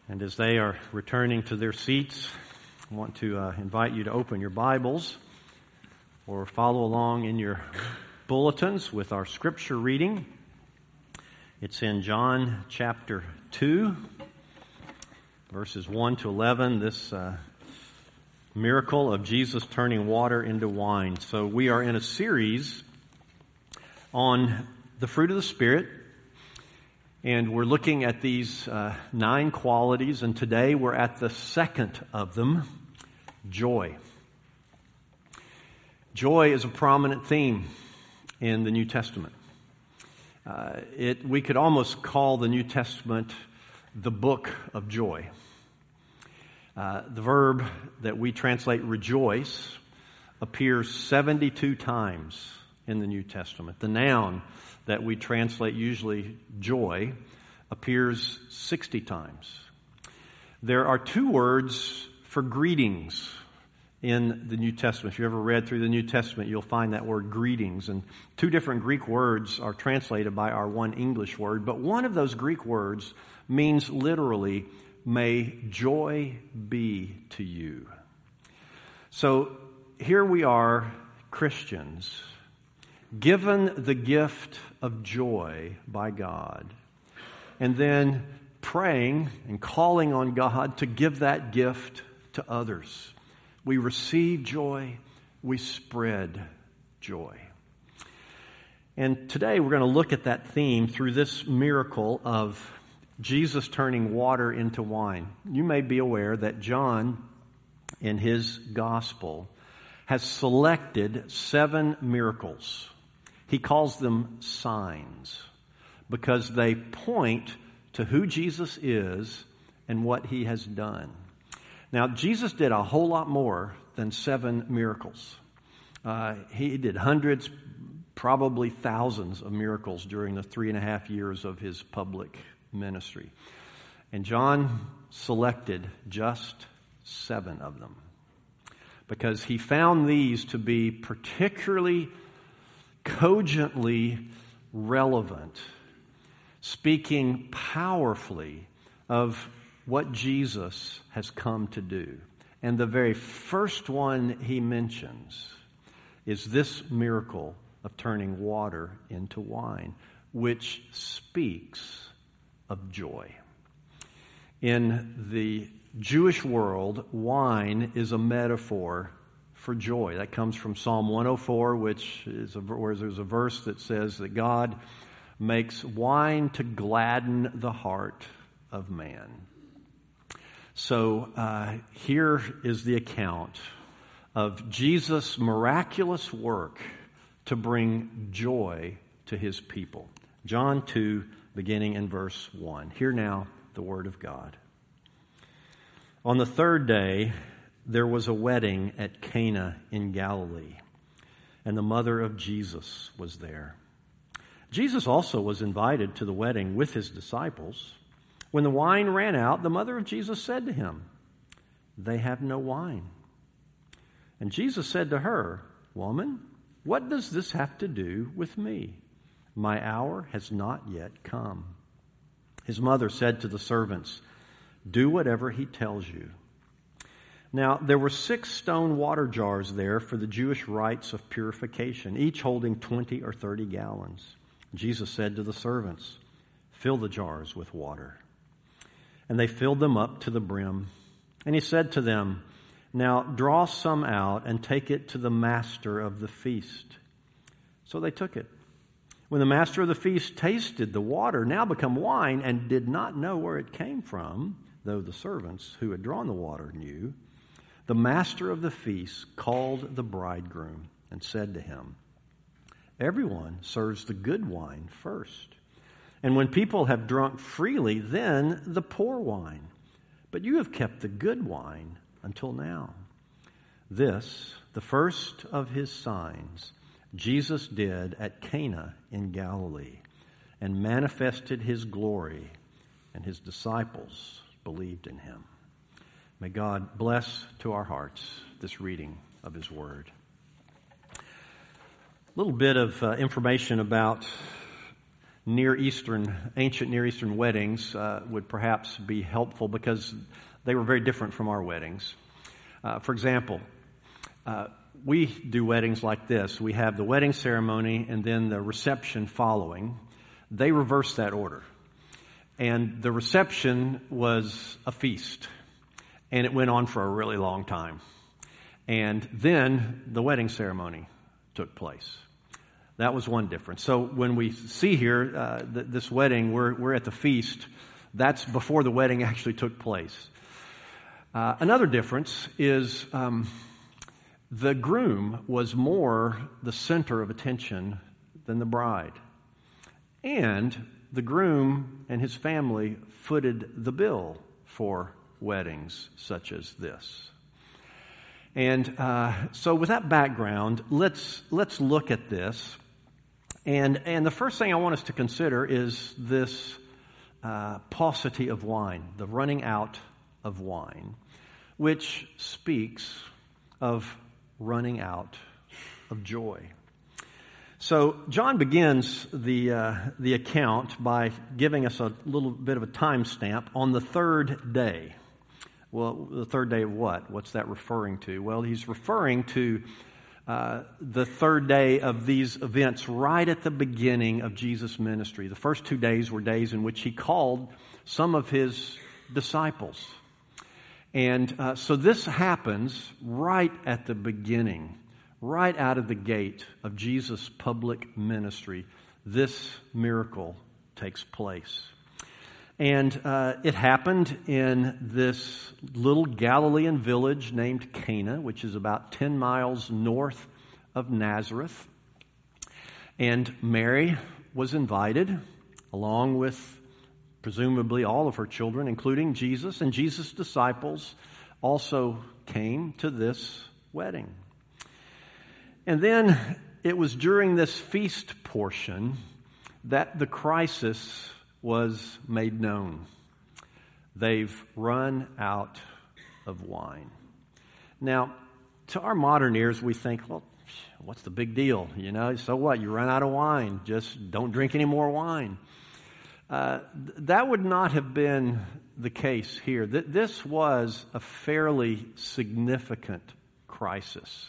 And as they are returning to their seats, I want to invite you to open your Bibles or follow along in your bulletins with our scripture reading. It's in John chapter 2, verses 1 to 11, this miracle of Jesus turning water into wine. So we are in a series on the fruit of the Spirit, and we're looking at these 9 qualities, and today we're at the second of them, joy. Joy is a prominent theme in the New Testament. We could almost call the New Testament the book of joy. The verb that we translate rejoice appears 72 times in the New Testament. The noun that we translate usually joy appears 60 times. There are 2 words for greetings in the New Testament. If you ever read through the New Testament, you'll find that word greetings. And 2 different Greek words are translated by our one English word. But one of those Greek words means literally, may joy be to you. So here we are, Christians, given the gift of joy by God, and then praying and calling on God to give that gift to others. We receive joy, we spread joy. And today we're going to look at that theme through this miracle of Jesus turning water into wine. You may be aware that John, in his gospel, has selected 7 miracles. He calls them signs because they point to who Jesus is and what he has done. Now, Jesus did a whole lot more than 7 miracles. He did hundreds, probably thousands of miracles during the 3.5 years of his public ministry. And John selected just 7 of them because he found these to be particularly cogently relevant, speaking powerfully of what Jesus has come to do. And the very first one he mentions is this miracle of turning water into wine, which speaks of joy. In the Jewish world, wine is a metaphor for joy. That comes from Psalm 104, where there's a verse that says that God makes wine to gladden the heart of man. So here is the account of Jesus' miraculous work to bring joy to his people. John 2, beginning in verse 1. Hear now the word of God. On the 3rd day, there was a wedding at Cana in Galilee, and the mother of Jesus was there. Jesus also was invited to the wedding with his disciples. When the wine ran out, the mother of Jesus said to him, "They have no wine." And Jesus said to her, "Woman, what does this have to do with me? My hour has not yet come." His mother said to the servants, "Do whatever he tells you." Now, there were 6 stone water jars there for the Jewish rites of purification, each holding 20 or 30 gallons. Jesus said to the servants, "Fill the jars with water." And they filled them up to the brim. And he said to them, "Now draw some out and take it to the master of the feast." So they took it. When the master of the feast tasted the water, now become wine, and did not know where it came from, though the servants who had drawn the water knew, the master of the feast called the bridegroom and said to him, "Everyone serves the good wine first, and when people have drunk freely, then the poor wine. But you have kept the good wine until now." This, the first of his signs, Jesus did at Cana in Galilee, and manifested his glory, and his disciples believed in him. May God bless to our hearts this reading of his word. A little bit of information about ancient Near Eastern weddings would perhaps be helpful because they were very different from our weddings. For example, we do weddings like this. We have the wedding ceremony and then the reception following. They reverse that order. And the reception was a feast, and it went on for a really long time. And then the wedding ceremony took place. That was one difference. So when we see here this wedding, we're at the feast. That's before the wedding actually took place. Another difference is the groom was more the center of attention than the bride. And the groom and his family footed the bill for weddings such as this. And so with that background, let's look at this. And the first thing I want us to consider is this paucity of wine, the running out of wine, which speaks of running out of joy. So John begins the account by giving us a little bit of a timestamp on the third day. Well, the third day of what? What's that referring to? Well, he's referring to the third day of these events right at the beginning of Jesus' ministry. The first 2 days were days in which he called some of his disciples. And so this happens right at the beginning, right out of the gate of Jesus' public ministry. This miracle takes place. And it happened in this little Galilean village named Cana, which is about 10 miles north of Nazareth. And Mary was invited, along with presumably all of her children, including Jesus. And Jesus' disciples also came to this wedding. And then it was during this feast portion that the crisis was made known. They've run out of wine. Now, to our modern ears, we think, well, what's the big deal? You know, so what? You run out of wine. Just don't drink any more wine. That would not have been the case here. This was a fairly significant crisis.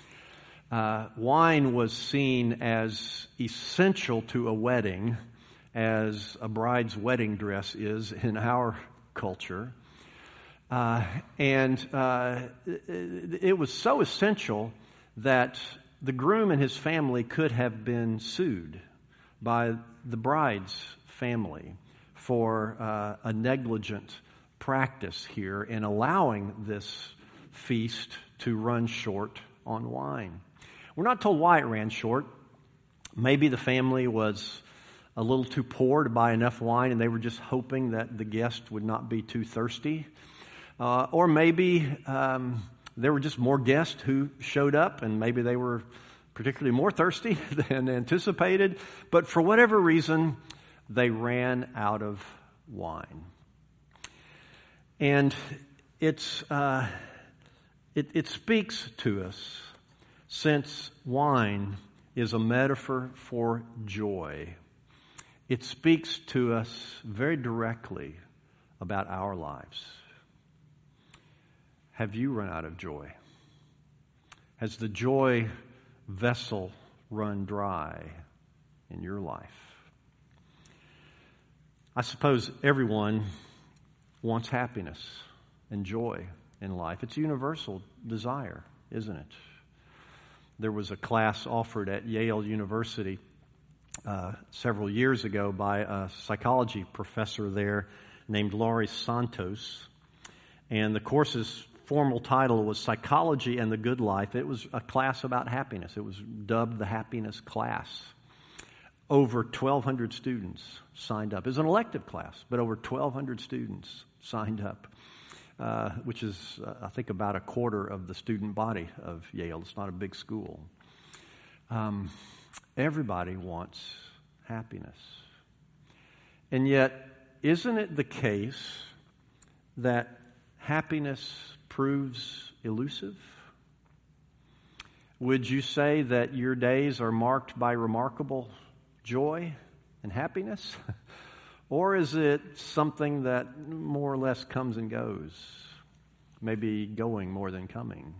Wine was seen as essential to a wedding, as a bride's wedding dress is in our culture. And it was so essential that the groom and his family could have been sued by the bride's family for a negligent practice here in allowing this feast to run short on wine. We're not told why it ran short. Maybe the family was a little too poor to buy enough wine and they were just hoping that the guest would not be too thirsty. Or maybe there were just more guests who showed up and maybe they were particularly more thirsty than anticipated. But for whatever reason, they ran out of wine. And it speaks to us, since wine is a metaphor for joy. It speaks to us very directly about our lives. Have you run out of joy? Has the joy vessel run dry in your life? I suppose everyone wants happiness and joy in life. It's a universal desire, isn't it? There was a class offered at Yale University several years ago by a psychology professor there named Laurie Santos. And the course's formal title was Psychology and the Good Life. It was a class about happiness. It was dubbed the Happiness Class. Over 1,200 students signed up. It was an elective class, but over 1,200 students signed up, which is, I think, about a quarter of the student body of Yale. It's not a big school. Everybody wants happiness. And yet, isn't it the case that happiness proves elusive? Would you say that your days are marked by remarkable joy? and happiness? Or is it something that more or less comes and goes, maybe going more than coming?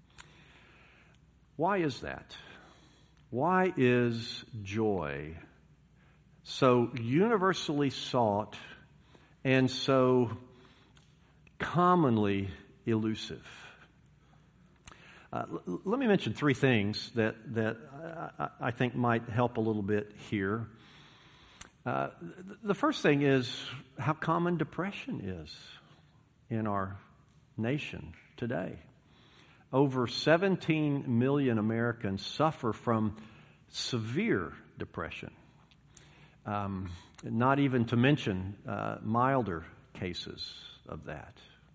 Why is that? Why is joy so universally sought and so commonly elusive? Let me mention three things that I think might help a little bit here. The first thing is how common depression is in our nation today. Over 17 million Americans suffer from severe depression, not even to mention milder cases of that.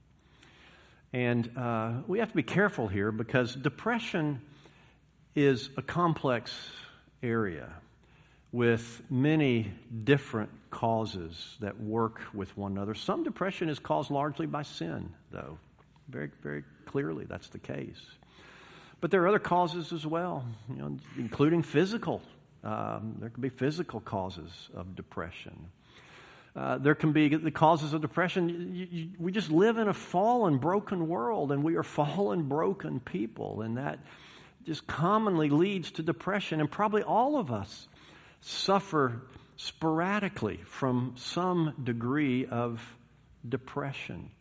And we have to be careful here because depression is a complex area with many different causes that work with one another. Some depression is caused largely by sin, though. Very, very clearly that's the case. But there are other causes as well, including physical. There can be physical causes of depression. There can be the causes of depression. We just live in a fallen, broken world, and we are fallen, broken people, and that just commonly leads to depression. And probably all of us suffer sporadically from some degree of depression.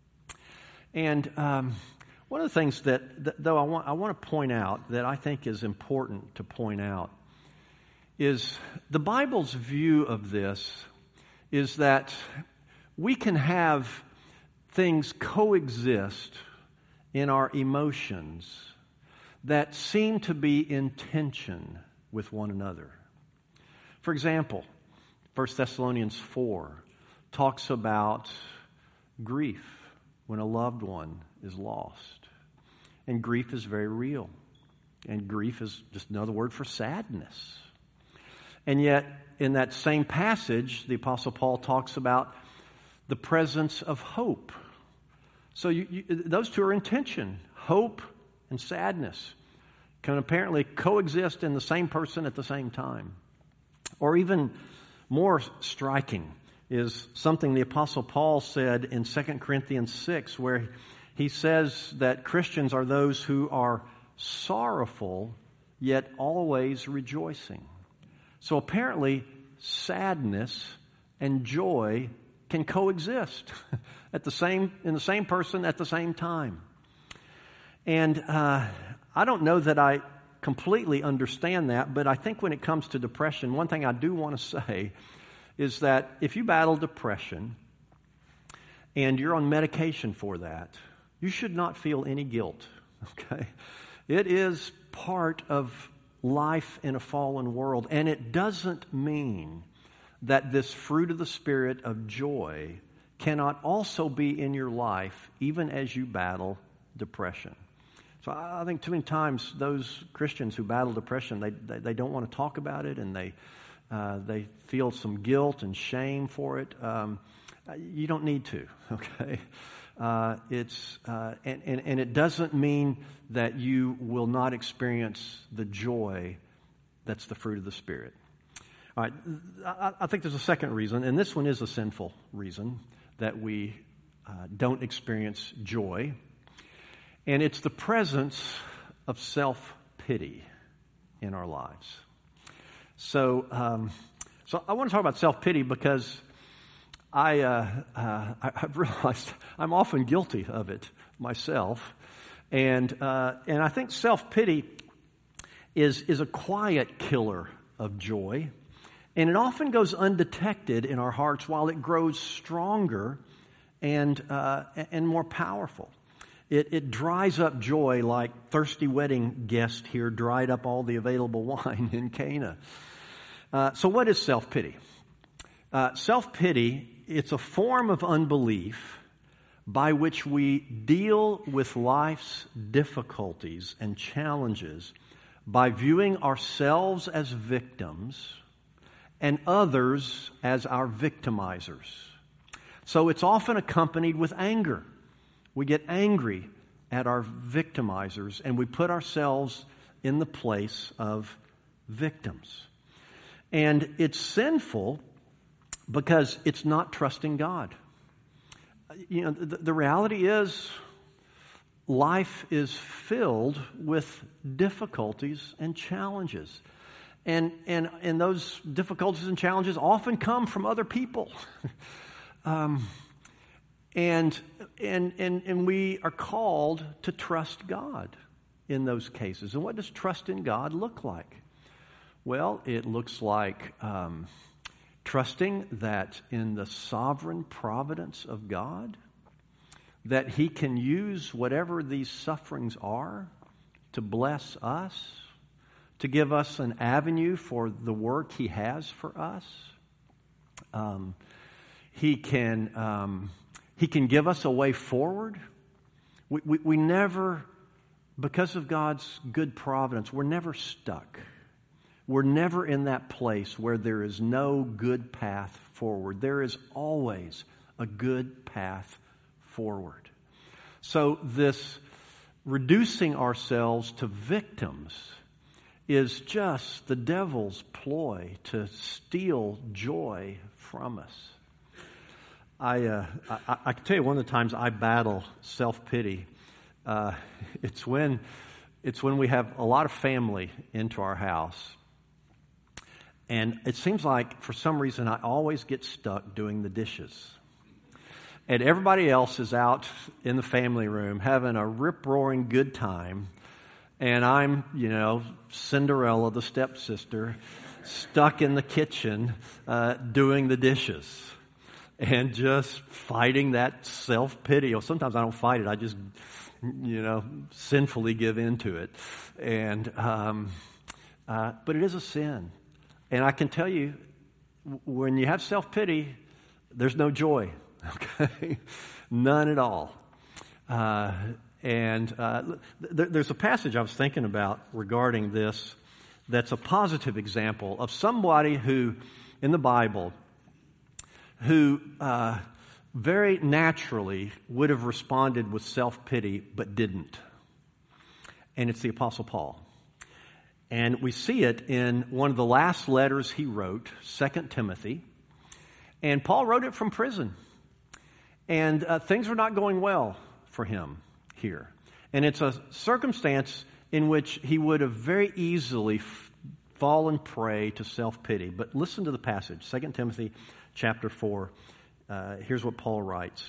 And one of the things that though I want to point out that I think is important to point out is the Bible's view of this is that we can have things coexist in our emotions that seem to be in tension with one another. For example, 1 Thessalonians 4 talks about grief when a loved one is lost. And grief is very real. And grief is just another word for sadness. And yet, in that same passage, the Apostle Paul talks about the presence of hope. So those two are in tension. Hope and sadness can apparently coexist in the same person at the same time. Or even more striking is something the Apostle Paul said in 2 Corinthians 6, where he says that Christians are those who are sorrowful, yet always rejoicing. So apparently, sadness and joy can coexist in the same person at the same time. And I don't know that I completely understand that, but I think when it comes to depression, one thing I do want to say is that if you battle depression and you're on medication for that, you should not feel any guilt, okay? It is part of life in a fallen world, and it doesn't mean that this fruit of the Spirit of joy cannot also be in your life even as you battle depression. So I think too many times those Christians who battle depression, they don't want to talk about it, and they feel some guilt and shame for it. You don't need to, okay? And it doesn't mean that you will not experience the joy that's the fruit of the Spirit. All right, I think there's a second reason, and this one is a sinful reason that we don't experience joy, and it's the presence of self-pity in our lives. So I want to talk about self-pity because I've realized I'm often guilty of it myself, and I think self-pity is a quiet killer of joy, and it often goes undetected in our hearts while it grows stronger and more powerful. It dries up joy like thirsty wedding guest here dried up all the available wine in Cana. So what is self-pity? Self-pity, it's a form of unbelief by which we deal with life's difficulties and challenges by viewing ourselves as victims and others as our victimizers. So it's often accompanied with anger. We get angry at our victimizers and we put ourselves in the place of victims. And it's sinful because it's not trusting God. You know, the reality is life is filled with difficulties and challenges. And those difficulties and challenges often come from other people. And we are called to trust God in those cases. And what does trust in God look like? Well, it looks like trusting that in the sovereign providence of God, that He can use whatever these sufferings are to bless us, to give us an avenue for the work He has for us. He can give us a way forward. We never, because of God's good providence, we're never stuck. We're never in that place where there is no good path forward. There is always a good path forward. So this reducing ourselves to victims is just the devil's ploy to steal joy from us. I can tell you one of the times I battle self-pity. It's when we have a lot of family into our house. And it seems like, for some reason, I always get stuck doing the dishes. And everybody else is out in the family room having a rip-roaring good time. And I'm, Cinderella, the stepsister, stuck in the kitchen doing the dishes. And just fighting that self-pity. Or sometimes I don't fight it. I just, sinfully give into it. And but it is a sin. And I can tell you, when you have self-pity, there's no joy, okay? None at all. There's a passage I was thinking about regarding this that's a positive example of somebody who, in the Bible, who very naturally would have responded with self-pity but didn't. And it's the Apostle Paul. And we see it in one of the last letters he wrote, 2 Timothy. And Paul wrote it from prison. And things are not going well for him here. And it's a circumstance in which he would have very easily fallen prey to self-pity. But listen to the passage, 2 Timothy chapter 4. Here's what Paul writes.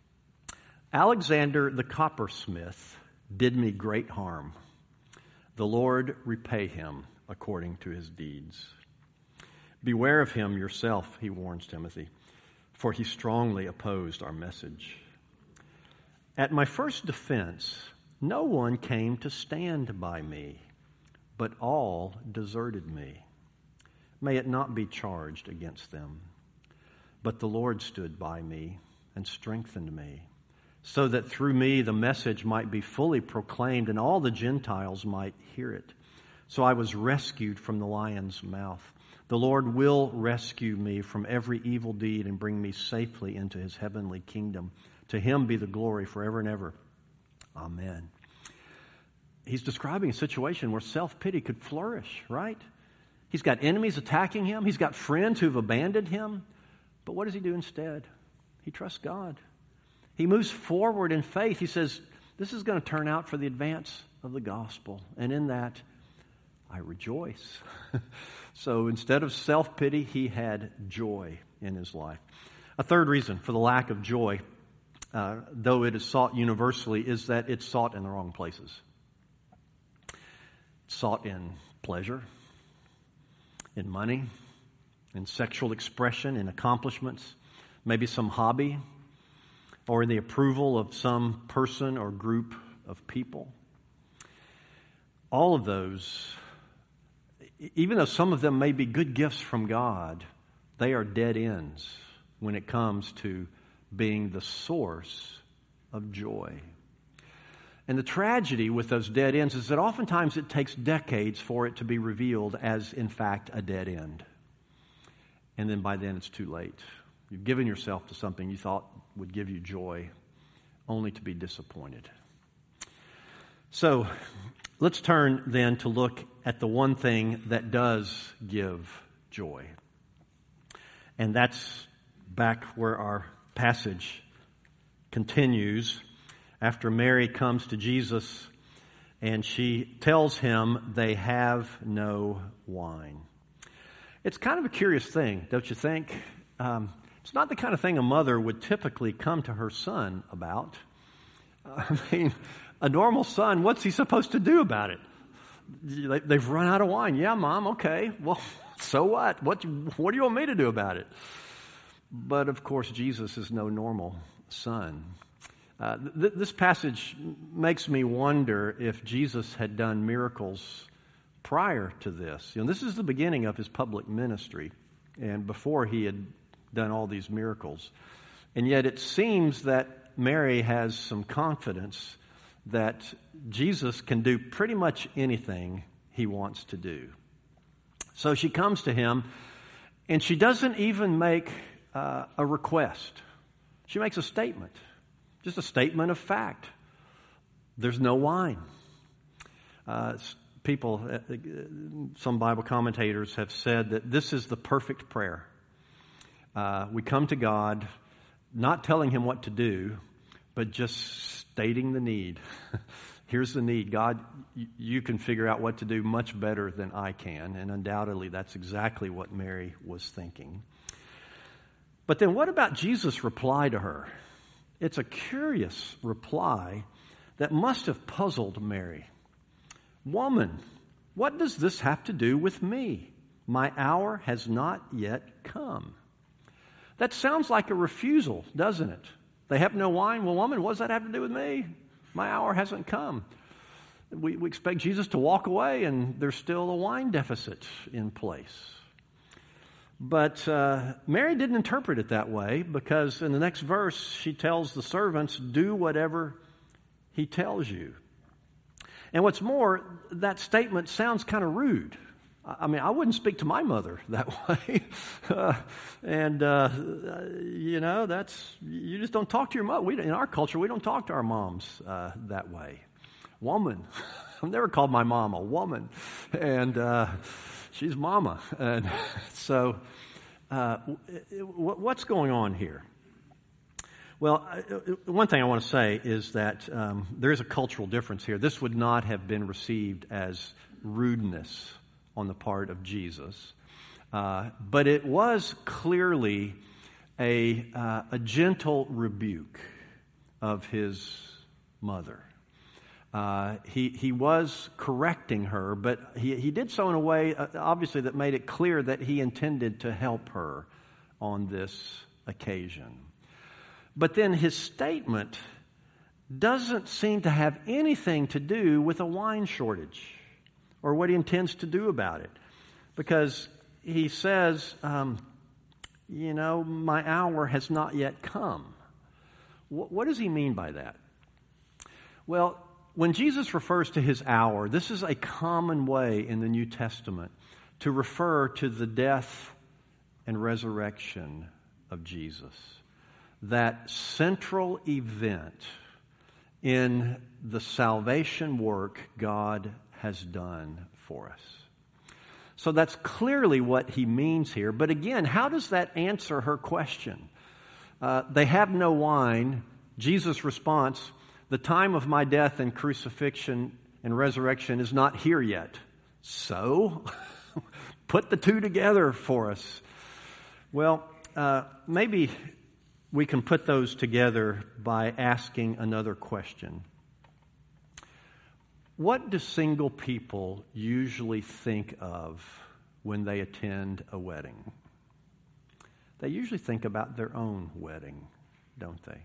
Alexander the coppersmith did me great harm. The Lord repay him according to his deeds. Beware of him yourself, he warns Timothy, for he strongly opposed our message. At my first defense, no one came to stand by me, but all deserted me. May it not be charged against them. But the Lord stood by me and strengthened me, so that through me the message might be fully proclaimed and all the Gentiles might hear it. So I was rescued from the lion's mouth. The Lord will rescue me from every evil deed and bring me safely into his heavenly kingdom. To him be the glory forever and ever. Amen. He's describing a situation where self-pity could flourish, right? He's got enemies attacking him. He's got friends who've abandoned him. But what does he do instead? He trusts God. He moves forward in faith. He says, this is going to turn out for the advance of the gospel. And in that, I rejoice. So instead of self-pity, he had joy in his life. A third reason for the lack of joy, though it is sought universally, is that it's sought in the wrong places. It's sought in pleasure, in money, in sexual expression, in accomplishments, maybe some hobby, or in the approval of some person or group of people. All of those, even though some of them may be good gifts from God, they are dead ends when it comes to being the source of joy. And the tragedy with those dead ends is that oftentimes it takes decades for it to be revealed as, in fact, a dead end. And then by then it's too late. You've given yourself to something you thought would give you joy, only to be disappointed. So let's turn then to look at the one thing that does give joy. And that's back where our passage continues. After Mary comes to Jesus and she tells him they have no wine. It's kind of a curious thing, don't you think? It's not the kind of thing a mother would typically come to her son about. I mean, a normal son, what's he supposed to do about it? They've run out of wine. Yeah, Mom, okay. Well, so what? What do you want me to do about it? But, of course, Jesus is no normal son. This passage makes me wonder if Jesus had done miracles prior to this. This is the beginning of his public ministry, and before he had done all these miracles. And yet it seems that Mary has some confidence that Jesus can do pretty much anything he wants to do. So she comes to him, and she doesn't even make a request. She makes a statement, just a statement of fact. There's no wine. Some Bible commentators have said that this is the perfect prayer. We come to God not telling him what to do, but just stating the need. Here's the need. God, you can figure out what to do much better than I can. And undoubtedly, that's exactly what Mary was thinking. But then what about Jesus' reply to her? It's a curious reply that must have puzzled Mary. Woman, what does this have to do with me? My hour has not yet come. That sounds like a refusal, doesn't it? They have no wine. Well, woman, what does that have to do with me? My hour hasn't come. We expect Jesus to walk away, and there's still a wine deficit in place. But Mary didn't interpret it that way, because in the next verse, she tells the servants, do whatever he tells you. And what's more, that statement sounds kind of rude. I mean, I wouldn't speak to my mother that way. You just don't talk to your mother. In our culture, we don't talk to our moms that way. Woman. I've never called my mom a woman. And she's mama. And so what's going on here? Well, one thing I want to say is that there is a cultural difference here. This would not have been received as rudeness on the part of Jesus, but it was clearly a gentle rebuke of his mother. He was correcting her, but he did so in a way, obviously, that made it clear that he intended to help her on this occasion. But then his statement doesn't seem to have anything to do with a wine shortage or what he intends to do about it. Because he says, my hour has not yet come. What does he mean by that? Well, when Jesus refers to his hour, this is a common way in the New Testament to refer to the death and resurrection of Jesus. That central event in the salvation work God has done for us. So that's clearly what he means here. But again, how does that answer her question? They have no wine. Jesus' response, the time of my death and crucifixion and resurrection is not here yet. So, put the two together for us. Well, maybe we can put those together by asking another question. What do single people usually think of when they attend a wedding? They usually think about their own wedding, don't they?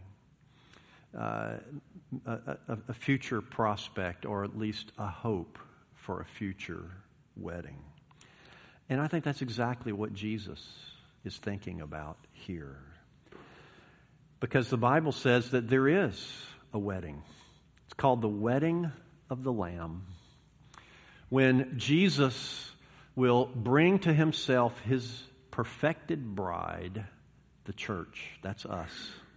A future prospect, or at least a hope for a future wedding. And I think that's exactly what Jesus is thinking about here. Because the Bible says that there is a wedding. It's called the wedding of the Lamb. When Jesus will bring to himself his perfected bride, the church, that's us.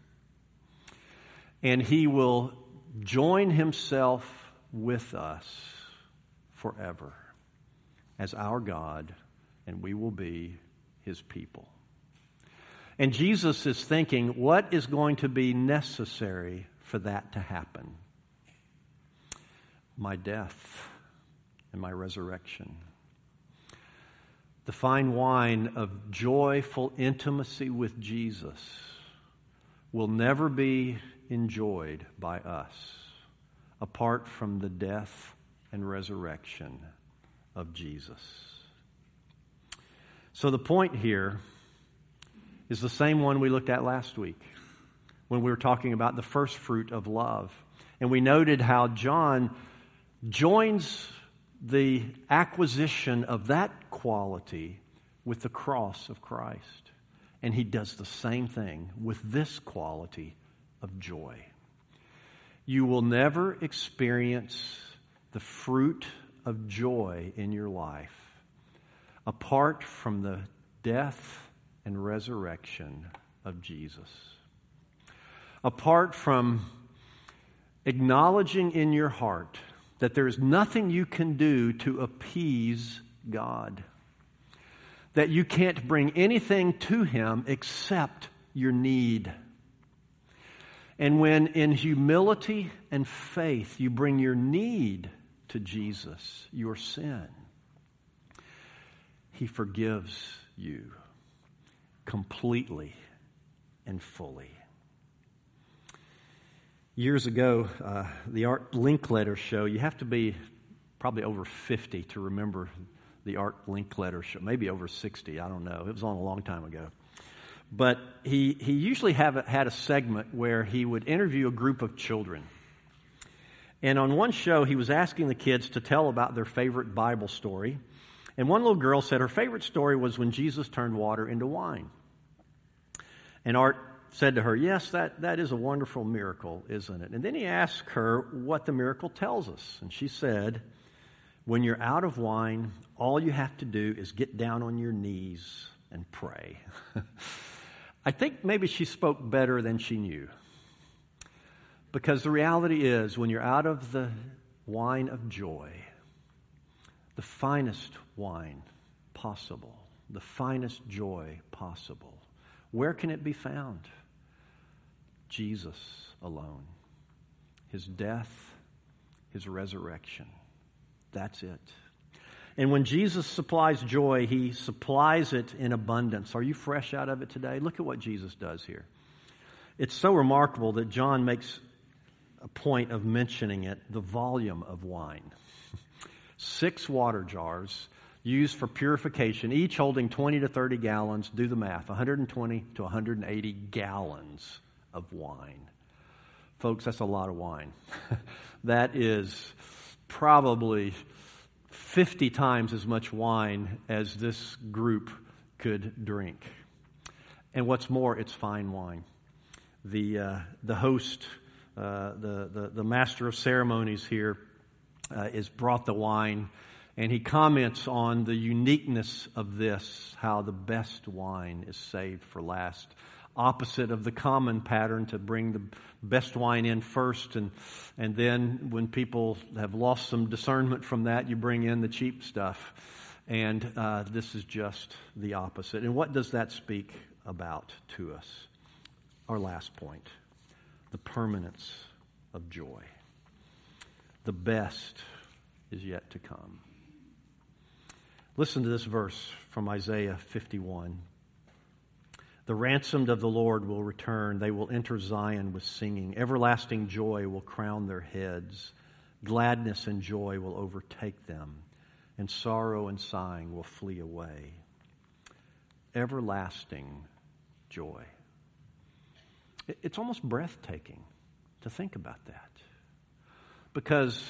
And he will join himself with us forever as our God and we will be His people. And Jesus is thinking, what is going to be necessary for that to happen? My death and my resurrection. The fine wine of joyful intimacy with Jesus will never be enjoyed by us apart from the death and resurrection of Jesus. So the point here is the same one we looked at last week when we were talking about the first fruit of love. And we noted how John joins the acquisition of that quality with the cross of Christ. And he does the same thing with this quality of joy. You will never experience the fruit of joy in your life apart from the death and resurrection of Jesus. Apart from acknowledging in your heart that there is nothing you can do to appease God, that you can't bring anything to Him except your need. And when in humility and faith you bring your need to Jesus, your sin, He forgives you completely and fully. Years ago, the Art Linkletter show, you have to be probably over 50 to remember the Art Linkletter show, maybe over 60, I don't know. It was on a long time ago. But he usually had a segment where he would interview a group of children. And on one show, he was asking the kids to tell about their favorite Bible story. And one little girl said her favorite story was when Jesus turned water into wine. And Art said to her, yes, that is a wonderful miracle, isn't it? And then he asked her what the miracle tells us. And she said, when you're out of wine, all you have to do is get down on your knees and pray. I think maybe she spoke better than she knew. Because the reality is, when you're out of the wine of joy, the finest wine possible, the finest joy possible, where can it be found? Jesus alone. His death, His resurrection. That's it. And when Jesus supplies joy, He supplies it in abundance. Are you fresh out of it today? Look at what Jesus does here. It's so remarkable that John makes a point of mentioning it, the volume of wine. 6 water jars used for purification, each holding 20 to 30 gallons. Do the math, 120 to 180 gallons of wine. Folks, that's a lot of wine. That is probably 50 times as much wine as this group could drink. And what's more, it's fine wine. The host, the master of ceremonies here, is brought the wine, and he comments on the uniqueness of this, how the best wine is saved for last. Opposite of the common pattern to bring the best wine in first, and then when people have lost some discernment from that, you bring in the cheap stuff. And this is just the opposite. And what does that speak about to us? Our last point, the permanence of joy. The best is yet to come. Listen to this verse from Isaiah 51. The ransomed of the Lord will return. They will enter Zion with singing. Everlasting joy will crown their heads. Gladness and joy will overtake them, and sorrow and sighing will flee away. Everlasting joy. It's almost breathtaking to think about that. Because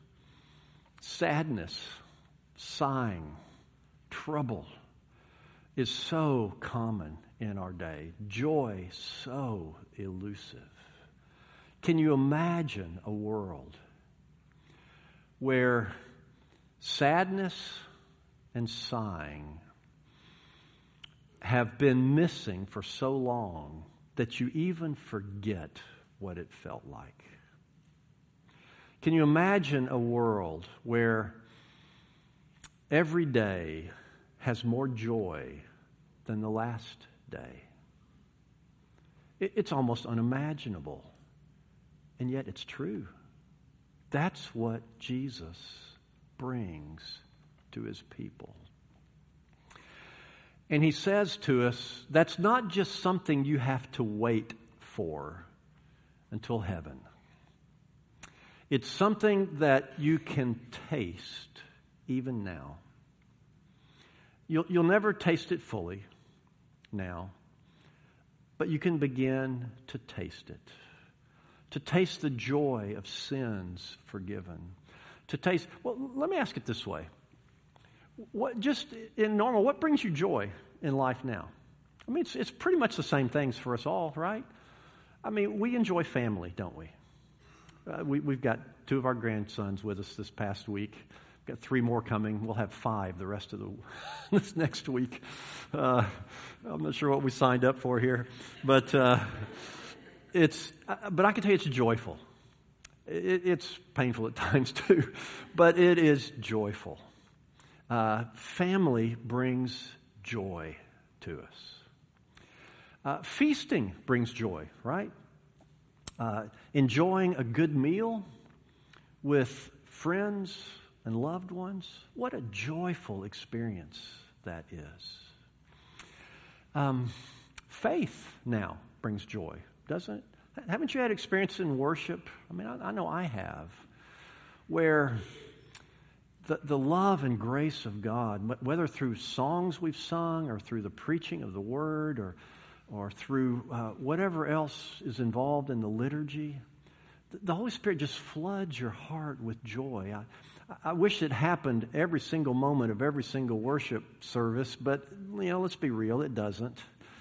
sadness, sighing, trouble is so common in our day. Joy so elusive. Can you imagine a world where sadness and sighing have been missing for so long that you even forget what it felt like? Can you imagine a world where every day has more joy than the last day. It's almost unimaginable, and yet it's true. That's what Jesus brings to his people. And he says to us, that's not just something you have to wait for until heaven. It's something that you can taste even now. You'll never taste it fully now, but you can begin to taste it. To taste the joy of sins forgiven. To taste, well, let me ask it this way. What brings you joy in life now? I mean, it's pretty much the same things for us all, right? I mean, we enjoy family, don't we? We've got 2 of our grandsons with us this past week. We've got 3 more coming. We'll have 5 the rest of this next week. I'm not sure what we signed up for here, but but I can tell you it's joyful. It's painful at times too, but it is joyful. Family brings joy to us. Feasting brings joy, right? Enjoying a good meal with friends and loved ones. What a joyful experience that is. Faith now brings joy, doesn't it? Haven't you had experience in worship? I mean, I know I have, where the love and grace of God, whether through songs we've sung or through the preaching of the Word or through whatever else is involved in the liturgy, the Holy Spirit just floods your heart with joy. I wish it happened every single moment of every single worship service, but let's be real, it doesn't.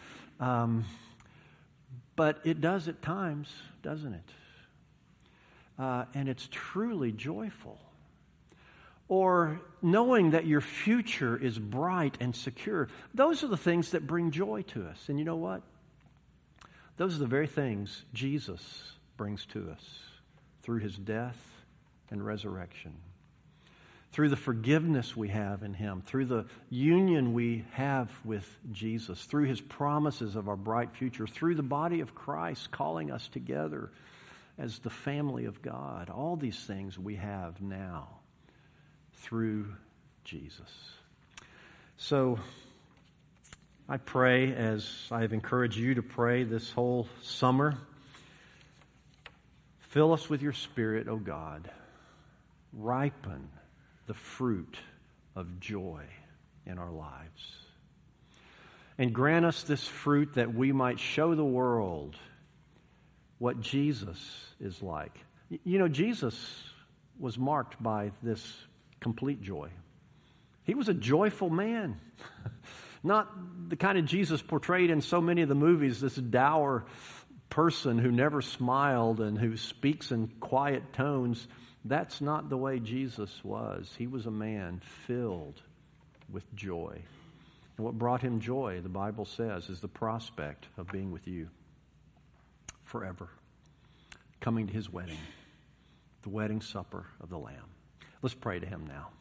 But it does at times, doesn't it? And it's truly joyful. Or knowing that your future is bright and secure. Those are the things that bring joy to us. And you know what? Those are the very things Jesus brings to us through his death and resurrection. Through the forgiveness we have in him, through the union we have with Jesus, through his promises of our bright future, through the body of Christ calling us together as the family of God. All these things we have now through Jesus. So I pray, as I've encouraged you to pray this whole summer, fill us with your Spirit, O God. Ripen the fruit of joy in our lives. And grant us this fruit that we might show the world what Jesus is like. Jesus was marked by this complete joy. He was a joyful man. Not the kind of Jesus portrayed in so many of the movies, this dour person who never smiled and who speaks in quiet tones. That's not the way Jesus was. He was a man filled with joy. And what brought him joy, the Bible says, is the prospect of being with you forever. Coming to his wedding, the wedding supper of the Lamb. Let's pray to him now.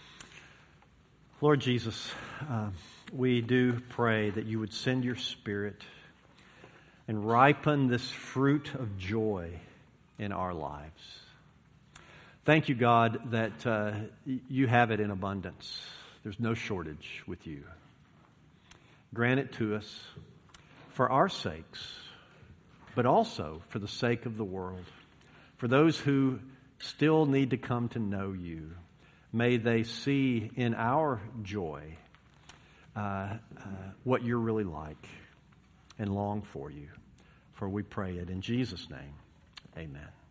Lord Jesus, we do pray that you would send your Spirit and ripen this fruit of joy in our lives. Thank you, God, that you have it in abundance. There's no shortage with you. Grant it to us for our sakes, but also for the sake of the world, for those who still need to come to know you. May they see in our joy what you're really like and long for you. For we pray it in Jesus' name. Amen.